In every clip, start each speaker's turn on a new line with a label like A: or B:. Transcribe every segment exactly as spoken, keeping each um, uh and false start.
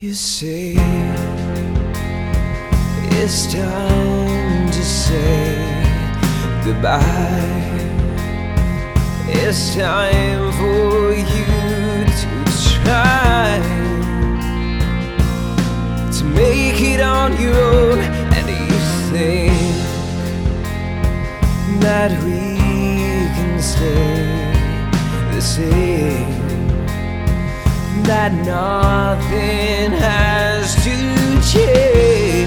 A: You say it's time to say goodbye. It's time for you to try to make it on your own, and you think that we can stay the same, that nothing has to change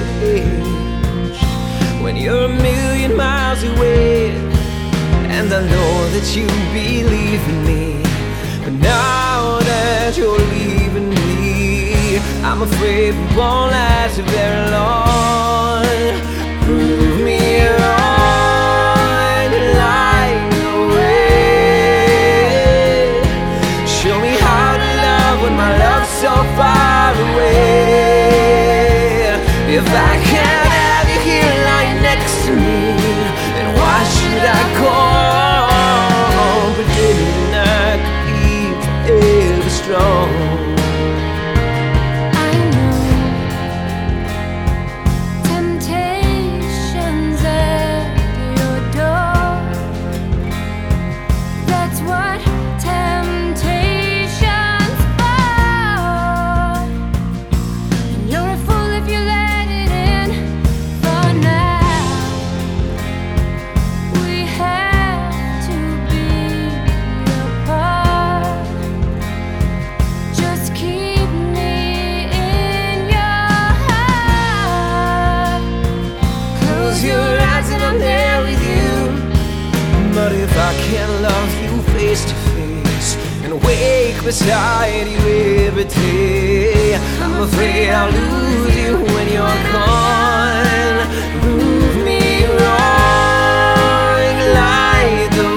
A: when you're a million miles away. And I know that you believe in me, but now that you're leaving me, I'm afraid we won't last very long. Prove me wrong, light the way. Show me how to love when my love's so far away. If I can't have you here lying next to me, then why should I go on pretending I could be ever strong?
B: I know temptations at your door. That's what temptations are. And you're a fool if you let it in. For now, we have to be apart. Just keep me in your heart.
A: Close your eyes and I'm there with you. But if I can't love you face to face and wake beside you every day, I'm afraid I'll lose you when you're gone. Prove me wrong, light the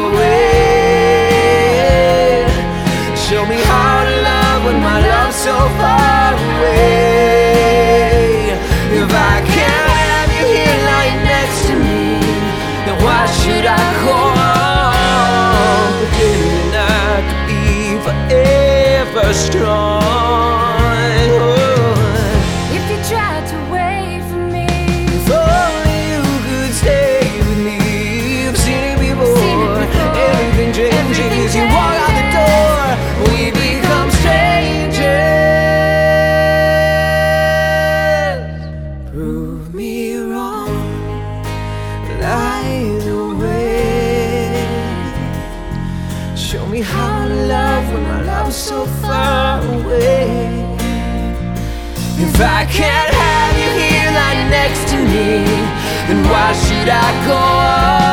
A: way. Show me how to love when my love's so far away. If I can't have you here lying next to me, then why should I go on pretending I could be forever strong?
B: If you tried to wait for me,
A: If only you could stay with me. I've seen it before.
B: Seen it before.
A: Everything changes.
B: Everything
A: You walk out the door, we become strangers. Prove me wrong, light the way. Show me how to love when my love's so far away. If I can't have you here lying next to me, then why should I go on